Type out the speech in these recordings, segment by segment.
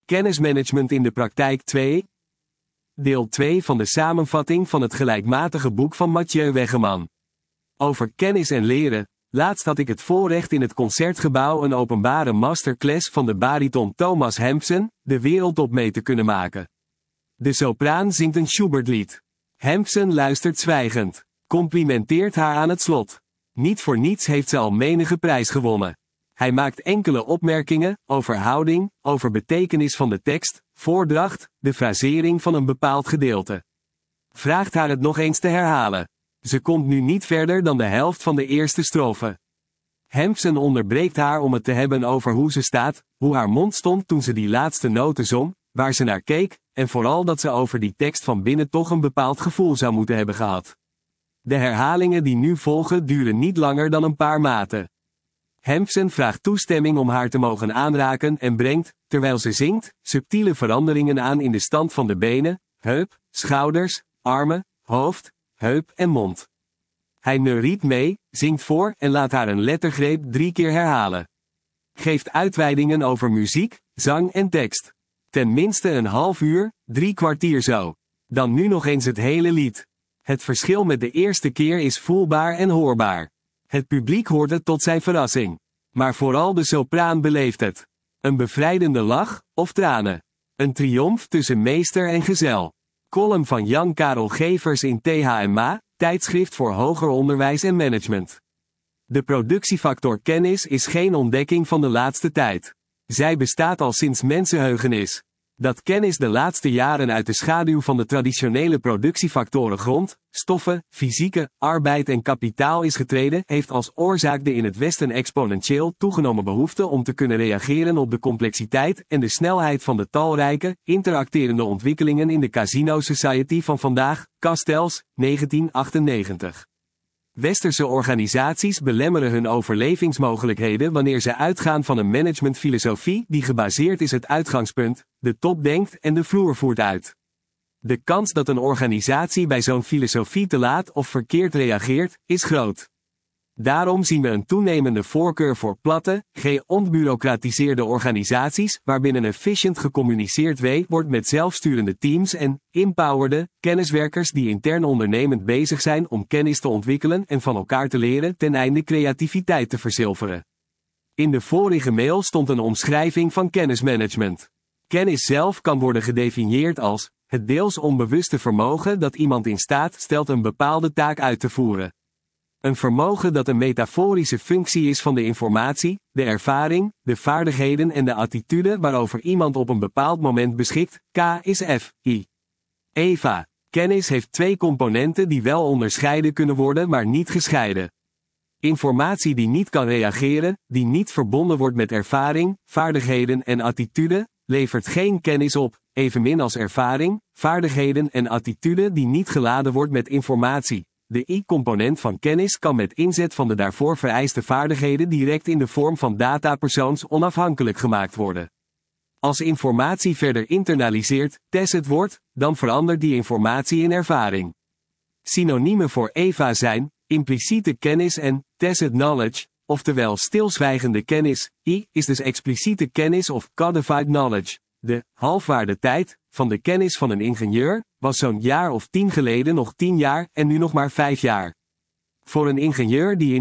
Kennismanagement in de praktijk 2. Deel 2 van de samenvatting van het gelijkmatige boek van Mathieu Wegeman. Over kennis en leren. Laatst had ik het voorrecht in het Concertgebouw een openbare masterclass van de bariton Thomas Hampson, de wereldtop mee te kunnen maken. De sopraan zingt een Schubertlied. Hampson luistert zwijgend. Complimenteert haar aan het slot. Niet voor niets heeft ze al menige prijs gewonnen. Hij maakt enkele opmerkingen over houding, over betekenis van de tekst, voordracht, de frasering van een bepaald gedeelte. Vraagt haar het nog eens te herhalen. Ze komt nu niet verder dan de helft van de eerste strofe. Hampson onderbreekt haar om het te hebben over hoe ze staat, hoe haar mond stond toen ze die laatste noten zong, waar ze naar keek, en vooral dat ze over die tekst van binnen toch een bepaald gevoel zou moeten hebben gehad. De herhalingen die nu volgen duren niet langer dan een paar maten. Hampson vraagt toestemming om haar te mogen aanraken en brengt, terwijl ze zingt, subtiele veranderingen aan in de stand van de benen, heup, schouders, armen, hoofd, heup en mond. Hij neuriet mee, zingt voor en laat haar een lettergreep 3 keer herhalen. Geeft uitweidingen over muziek, zang en tekst. Ten minste een half uur, 3 kwartier zo. Dan nu nog eens het hele lied. Het verschil met de eerste keer is voelbaar en hoorbaar. Het publiek hoort het tot zijn verrassing. Maar vooral de sopraan beleeft het. Een bevrijdende lach, of tranen. Een triomf tussen meester en gezel. Column van Jan Karel Gevers in THMA, tijdschrift voor hoger onderwijs en management. De productiefactor kennis is geen ontdekking van de laatste tijd. Zij bestaat al sinds mensenheugenis. Dat kennis de laatste jaren uit de schaduw van de traditionele productiefactoren grond, stoffen, fysieke, arbeid en kapitaal is getreden, heeft als oorzaak de in het Westen exponentieel toegenomen behoefte om te kunnen reageren op de complexiteit en de snelheid van de talrijke, interacterende ontwikkelingen in de Casino Society van vandaag, Castells, 1998. Westerse organisaties belemmeren hun overlevingsmogelijkheden wanneer ze uitgaan van een managementfilosofie die gebaseerd is het uitgangspunt, de top denkt en de vloer voert uit. De kans dat een organisatie bij zo'n filosofie te laat of verkeerd reageert, is groot. Daarom zien we een toenemende voorkeur voor platte, geontbureaucratiseerde organisaties waarbinnen efficient gecommuniceerd wordt met zelfsturende teams en empowerde kenniswerkers die intern ondernemend bezig zijn om kennis te ontwikkelen en van elkaar te leren ten einde creativiteit te verzilveren. In de vorige mail stond een omschrijving van kennismanagement. Kennis zelf kan worden gedefinieerd als het deels onbewuste vermogen dat iemand in staat stelt een bepaalde taak uit te voeren. Een vermogen dat een metaforische functie is van de informatie, de ervaring, de vaardigheden en de attitude waarover iemand op een bepaald moment beschikt. K is F, I. EVA. Kennis heeft 2 componenten die wel onderscheiden kunnen worden maar niet gescheiden. Informatie die niet kan reageren, die niet verbonden wordt met ervaring, vaardigheden en attitude, levert geen kennis op, evenmin als ervaring, vaardigheden en attitude die niet geladen wordt met informatie. De I-component van kennis kan met inzet van de daarvoor vereiste vaardigheden direct in de vorm van data persoonsonafhankelijk gemaakt worden. Als informatie verder internaliseerd, tacit wordt, dan verandert die informatie in ervaring. Synoniemen voor EVA zijn impliciete kennis en tacit knowledge, oftewel stilzwijgende kennis. I is dus expliciete kennis of codified knowledge. De halfwaardetijd van de kennis van een ingenieur was zo'n jaar of 10 geleden nog 10 jaar en nu nog maar 5 jaar. Voor een ingenieur die in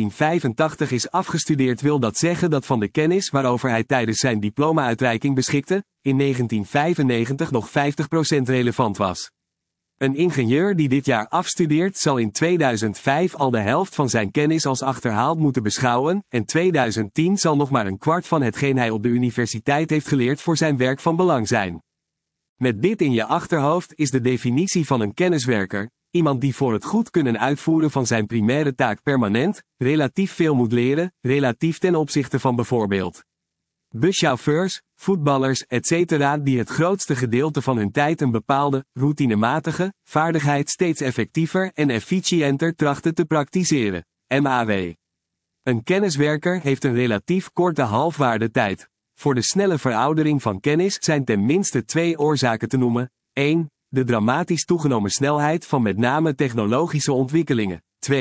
1985 is afgestudeerd wil dat zeggen dat van de kennis waarover hij tijdens zijn diploma-uitreiking beschikte, in 1995 nog 50% relevant was. Een ingenieur die dit jaar afstudeert zal in 2005 al de helft van zijn kennis als achterhaald moeten beschouwen en 2010 zal nog maar een kwart van hetgeen hij op de universiteit heeft geleerd voor zijn werk van belang zijn. Met dit in je achterhoofd is de definitie van een kenniswerker, iemand die voor het goed kunnen uitvoeren van zijn primaire taak permanent, relatief veel moet leren, relatief ten opzichte van bijvoorbeeld buschauffeurs, voetballers etc. die het grootste gedeelte van hun tijd een bepaalde, routinematige, vaardigheid steeds effectiever en efficiënter trachten te praktiseren. MAW. Een kenniswerker heeft een relatief korte halfwaardetijd. Voor de snelle veroudering van kennis zijn ten minste 2 oorzaken te noemen. 1. De dramatisch toegenomen snelheid van met name technologische ontwikkelingen. 2.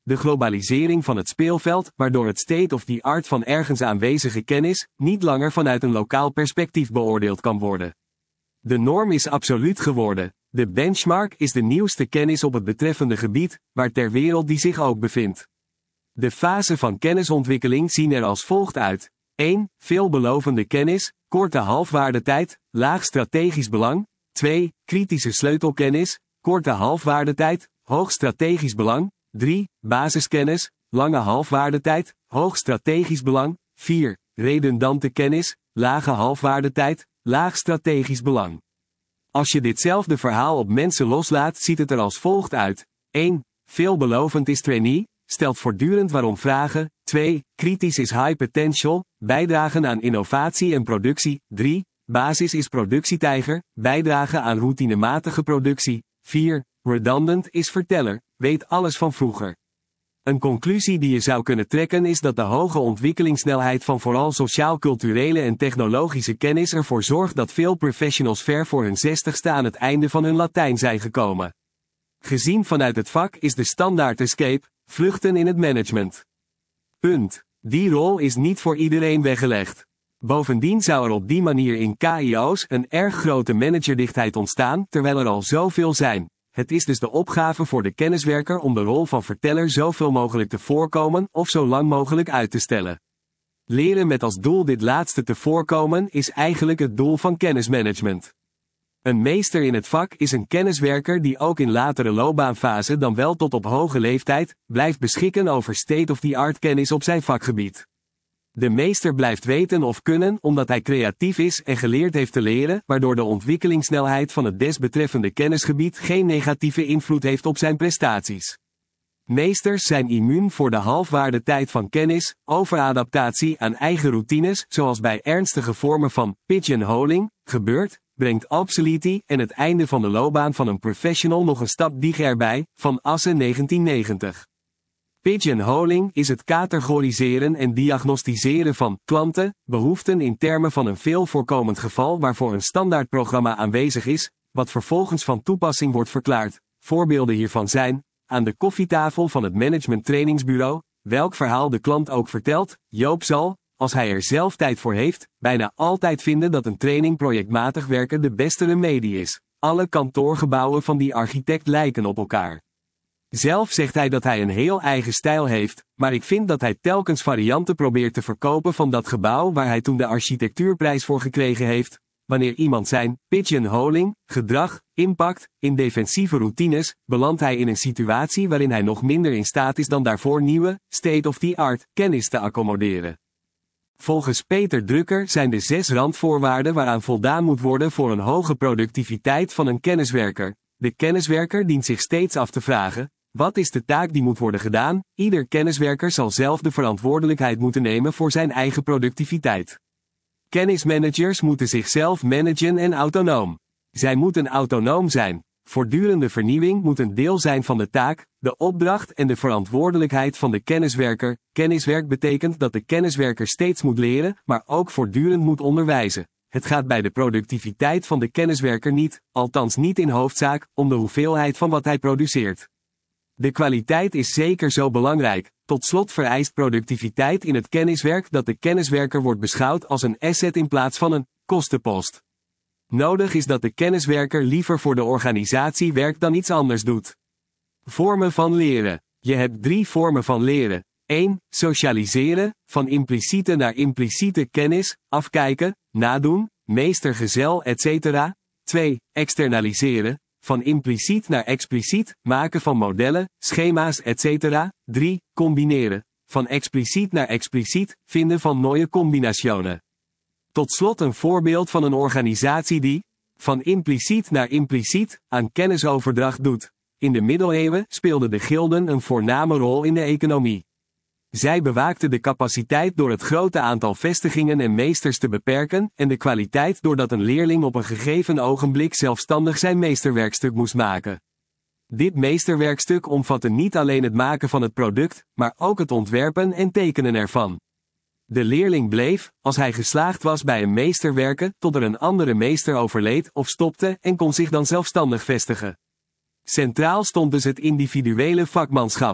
De globalisering van het speelveld, waardoor het state of the art van ergens aanwezige kennis niet langer vanuit een lokaal perspectief beoordeeld kan worden. De norm is absoluut geworden. De benchmark is de nieuwste kennis op het betreffende gebied, waar ter wereld die zich ook bevindt. De fasen van kennisontwikkeling zien er als volgt uit. 1. Veelbelovende kennis, korte halfwaardetijd, laag strategisch belang. 2. Kritische sleutelkennis, korte halfwaardetijd, hoog strategisch belang. 3. Basiskennis, lange halfwaardetijd, hoog strategisch belang. 4. Redundante kennis, lage halfwaardetijd, laag strategisch belang. Als je ditzelfde verhaal op mensen loslaat, ziet het er als volgt uit. 1. Veelbelovend is trainee, stelt voortdurend waarom vragen. 2. Kritisch is high potential, bijdragen aan innovatie en productie. 3. Basis is productietijger, bijdragen aan routinematige productie. 4. Redundant is verteller, weet alles van vroeger. Een conclusie die je zou kunnen trekken is dat de hoge ontwikkelingssnelheid van vooral sociaal-culturele en technologische kennis ervoor zorgt dat veel professionals ver voor hun 60ste aan het einde van hun Latijn zijn gekomen. Gezien vanuit het vak is de standaard escape, vluchten in het management. Punt. Die rol is niet voor iedereen weggelegd. Bovendien zou er op die manier in KIO's een erg grote managerdichtheid ontstaan, terwijl er al zoveel zijn. Het is dus de opgave voor de kenniswerker om de rol van verteller zoveel mogelijk te voorkomen of zo lang mogelijk uit te stellen. Leren met als doel dit laatste te voorkomen is eigenlijk het doel van kennismanagement. Een meester in het vak is een kenniswerker die ook in latere loopbaanfase dan wel tot op hoge leeftijd blijft beschikken over state-of-the-art kennis op zijn vakgebied. De meester blijft weten of kunnen omdat hij creatief is en geleerd heeft te leren, waardoor de ontwikkelingssnelheid van het desbetreffende kennisgebied geen negatieve invloed heeft op zijn prestaties. Meesters zijn immuun voor de halfwaardetijd van kennis, overadaptatie aan eigen routines, zoals bij ernstige vormen van pigeonholing gebeurt, brengt obsolety en het einde van de loopbaan van een professional nog een stap dichterbij, van Assen 1990. Pigeonholing is het categoriseren en diagnosticeren van klanten, behoeften in termen van een veel voorkomend geval waarvoor een standaardprogramma aanwezig is, wat vervolgens van toepassing wordt verklaard. Voorbeelden hiervan zijn, aan de koffietafel van het management trainingsbureau, welk verhaal de klant ook vertelt, Joop zal, als hij er zelf tijd voor heeft, bijna altijd vinden dat een training projectmatig werken de beste remedie is. Alle kantoorgebouwen van die architect lijken op elkaar. Zelf zegt hij dat hij een heel eigen stijl heeft, maar ik vind dat hij telkens varianten probeert te verkopen van dat gebouw waar hij toen de architectuurprijs voor gekregen heeft. Wanneer iemand zijn pigeonholing, gedrag, impact, in defensieve routines, belandt hij in een situatie waarin hij nog minder in staat is dan daarvoor nieuwe, state-of-the-art, kennis te accommoderen. Volgens Peter Drucker zijn de 6 randvoorwaarden waaraan voldaan moet worden voor een hoge productiviteit van een kenniswerker. De kenniswerker dient zich steeds af te vragen: wat is de taak die moet worden gedaan? Ieder kenniswerker zal zelf de verantwoordelijkheid moeten nemen voor zijn eigen productiviteit. Kennismanagers moeten zichzelf managen en autonoom. Zij moeten autonoom zijn. Voortdurende vernieuwing moet een deel zijn van de taak, de opdracht en de verantwoordelijkheid van de kenniswerker. Kenniswerk betekent dat de kenniswerker steeds moet leren, maar ook voortdurend moet onderwijzen. Het gaat bij de productiviteit van de kenniswerker niet, althans niet in hoofdzaak, om de hoeveelheid van wat hij produceert. De kwaliteit is zeker zo belangrijk. Tot slot vereist productiviteit in het kenniswerk dat de kenniswerker wordt beschouwd als een asset in plaats van een kostenpost. Nodig is dat de kenniswerker liever voor de organisatie werkt dan iets anders doet. Vormen van leren. Je hebt 3 vormen van leren. 1. Socialiseren, van impliciete naar impliciete kennis, afkijken, nadoen, meestergezel etc. 2. Externaliseren, van impliciet naar expliciet, maken van modellen, schema's etc. 3. Combineren, van expliciet naar expliciet, vinden van nieuwe combinationen. Tot slot een voorbeeld van een organisatie die, van impliciet naar impliciet, aan kennisoverdracht doet. In de middeleeuwen speelden de gilden een voorname rol in de economie. Zij bewaakten de capaciteit door het grote aantal vestigingen en meesters te beperken en de kwaliteit doordat een leerling op een gegeven ogenblik zelfstandig zijn meesterwerkstuk moest maken. Dit meesterwerkstuk omvatte niet alleen het maken van het product, maar ook het ontwerpen en tekenen ervan. De leerling bleef, als hij geslaagd was bij een meester werken, tot er een andere meester overleed of stopte en kon zich dan zelfstandig vestigen. Centraal stond dus het individuele vakmanschap.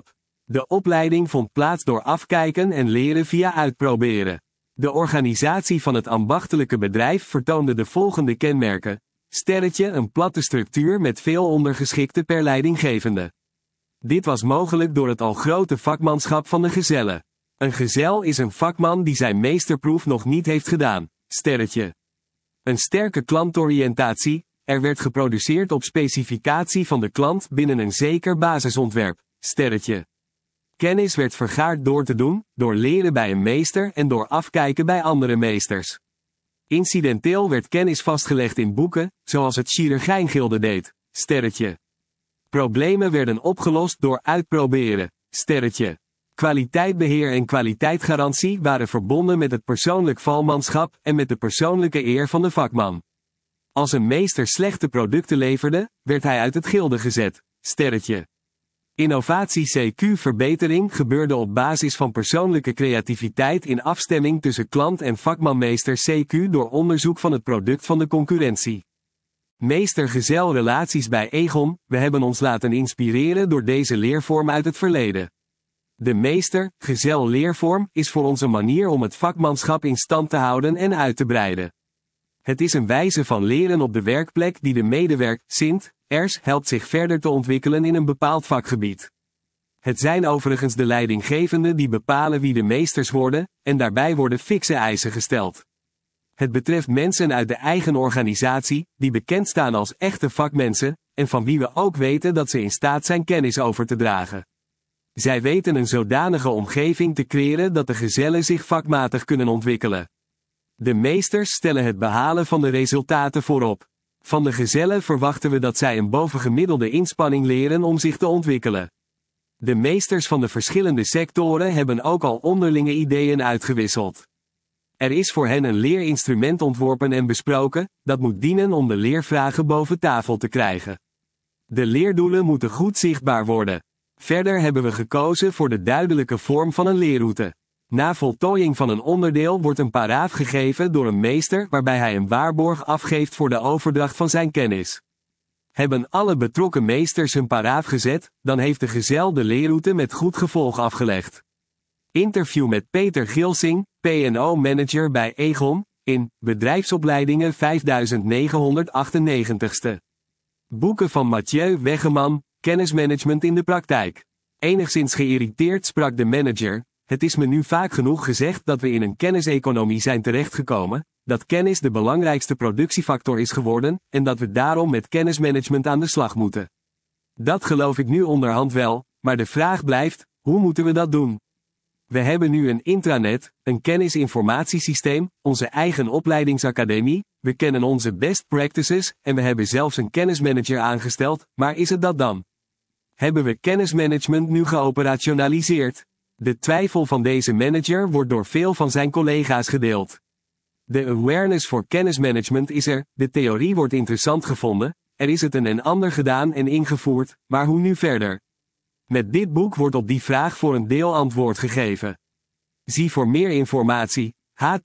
De opleiding vond plaats door afkijken en leren via uitproberen. De organisatie van het ambachtelijke bedrijf vertoonde de volgende kenmerken. Sterretje, een platte structuur met veel ondergeschikte per leidinggevende. Dit was mogelijk door het al grote vakmanschap van de gezellen. Een gezel is een vakman die zijn meesterproef nog niet heeft gedaan. Sterretje. Een sterke klantoriëntatie. Er werd geproduceerd op specificatie van de klant binnen een zeker basisontwerp. Sterretje. Kennis werd vergaard door te doen, door leren bij een meester en door afkijken bij andere meesters. Incidenteel werd kennis vastgelegd in boeken, zoals het chirurgijngilde deed. Sterretje. Problemen werden opgelost door uitproberen. Sterretje. Kwaliteitbeheer en kwaliteitgarantie waren verbonden met het persoonlijk valmanschap en met de persoonlijke eer van de vakman. Als een meester slechte producten leverde, werd hij uit het gilde gezet. Sterretje. Innovatie CQ-verbetering gebeurde op basis van persoonlijke creativiteit in afstemming tussen klant en vakmanmeester CQ door onderzoek van het product van de concurrentie. Meester-gezel relaties bij Egon, we hebben ons laten inspireren door deze leervorm uit het verleden. De meester-gezel leervorm is voor ons een manier om het vakmanschap in stand te houden en uit te breiden. Het is een wijze van leren op de werkplek die de medewerkers helpt zich verder te ontwikkelen in een bepaald vakgebied. Het zijn overigens de leidinggevenden die bepalen wie de meesters worden, en daarbij worden fikse eisen gesteld. Het betreft mensen uit de eigen organisatie, die bekend staan als echte vakmensen, en van wie we ook weten dat ze in staat zijn kennis over te dragen. Zij weten een zodanige omgeving te creëren dat de gezellen zich vakmatig kunnen ontwikkelen. De meesters stellen het behalen van de resultaten voorop. Van de gezellen verwachten we dat zij een bovengemiddelde inspanning leren om zich te ontwikkelen. De meesters van de verschillende sectoren hebben ook al onderlinge ideeën uitgewisseld. Er is voor hen een leerinstrument ontworpen en besproken, dat moet dienen om de leervragen boven tafel te krijgen. De leerdoelen moeten goed zichtbaar worden. Verder hebben we gekozen voor de duidelijke vorm van een leerroute. Na voltooiing van een onderdeel wordt een paraaf gegeven door een meester waarbij hij een waarborg afgeeft voor de overdracht van zijn kennis. Hebben alle betrokken meesters hun paraaf gezet, dan heeft de gezel de leerroute met goed gevolg afgelegd. Interview met Peter Gilsing, P&O-manager bij Egon, in Bedrijfsopleidingen 5998ste. Boeken van Mathieu Weggeman, Kennismanagement in de praktijk. Enigszins geïrriteerd sprak de manager. Het is me nu vaak genoeg gezegd dat we in een kenniseconomie zijn terechtgekomen, dat kennis de belangrijkste productiefactor is geworden, en dat we daarom met kennismanagement aan de slag moeten. Dat geloof ik nu onderhand wel, maar de vraag blijft, hoe moeten we dat doen? We hebben nu een intranet, een kennisinformatiesysteem, onze eigen opleidingsacademie, we kennen onze best practices, en we hebben zelfs een kennismanager aangesteld, maar is het dat dan? Hebben we kennismanagement nu geoperationaliseerd? De twijfel van deze manager wordt door veel van zijn collega's gedeeld. De awareness voor kennismanagement is er, de theorie wordt interessant gevonden, er is het een en ander gedaan en ingevoerd, maar hoe nu verder? Met dit boek wordt op die vraag voor een deel antwoord gegeven. Zie voor meer informatie,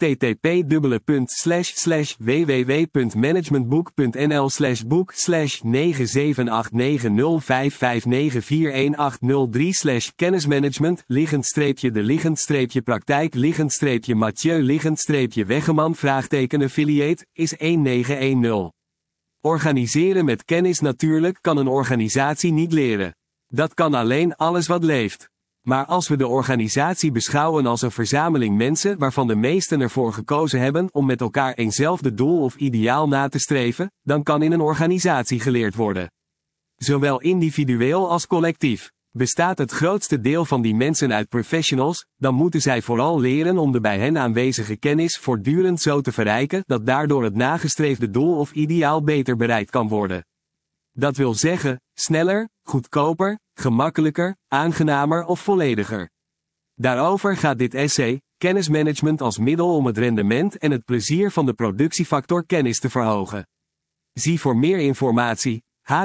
http://www.managementboek.nl/boek/9789055941803/kennismanagement _de_praktijk Mathieu Weggeman affiliate is 1910. Organiseren met kennis. Natuurlijk kan een organisatie niet leren. Dat kan alleen alles wat leeft. Maar als we de organisatie beschouwen als een verzameling mensen waarvan de meesten ervoor gekozen hebben om met elkaar eenzelfde doel of ideaal na te streven, dan kan in een organisatie geleerd worden. Zowel individueel als collectief. Bestaat het grootste deel van die mensen uit professionals, dan moeten zij vooral leren om de bij hen aanwezige kennis voortdurend zo te verrijken dat daardoor het nagestreefde doel of ideaal beter bereikt kan worden. Dat wil zeggen, sneller, goedkoper, gemakkelijker, aangenamer of vollediger. Daarover gaat dit essay, kennismanagement als middel om het rendement en het plezier van de productiefactor kennis te verhogen. Zie voor meer informatie,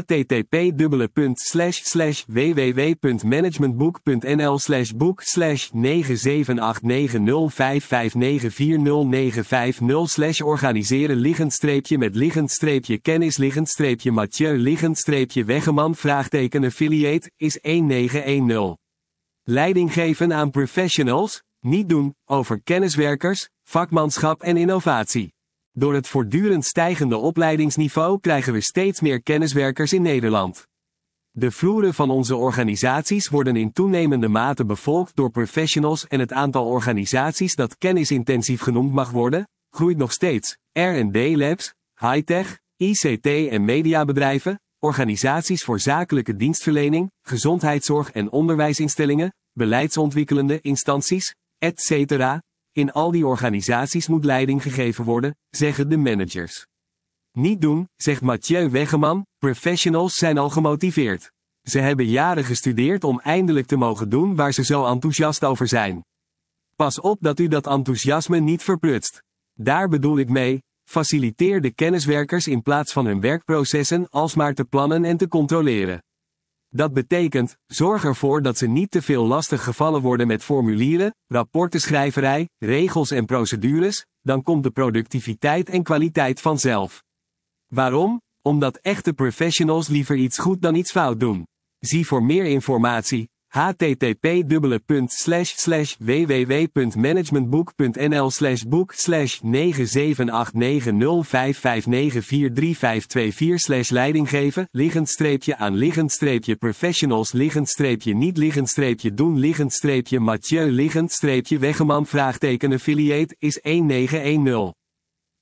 http://www.managementboek.nl/boek/9789055940950/organiseren _met_kennis Mathieu Weggeman affiliate is 1910. Leiding geven aan professionals, niet doen, over kenniswerkers, vakmanschap en innovatie. Door het voortdurend stijgende opleidingsniveau krijgen we steeds meer kenniswerkers in Nederland. De vloeren van onze organisaties worden in toenemende mate bevolkt door professionals en het aantal organisaties dat kennisintensief genoemd mag worden, groeit nog steeds. R&D labs, high-tech, ICT en mediabedrijven, organisaties voor zakelijke dienstverlening, gezondheidszorg en onderwijsinstellingen, beleidsontwikkelende instanties, etc. In al die organisaties moet leiding gegeven worden, zeggen de managers. Niet doen, zegt Mathieu Weggeman, professionals zijn al gemotiveerd. Ze hebben jaren gestudeerd om eindelijk te mogen doen waar ze zo enthousiast over zijn. Pas op dat u dat enthousiasme niet verprutst. Daar bedoel ik mee, faciliteer de kenniswerkers in plaats van hun werkprocessen alsmaar te plannen en te controleren. Dat betekent, zorg ervoor dat ze niet te veel lastig gevallen worden met formulieren, rapportenschrijverij, regels en procedures, dan komt de productiviteit en kwaliteit vanzelf. Waarom? Omdat echte professionals liever iets goed dan iets fout doen. Zie voor meer informatie http://www.managementboek.nl/boek/9789055943524/leidinggeven /professionals /niet /doen /Mathieu /Weggeman affiliate is 1910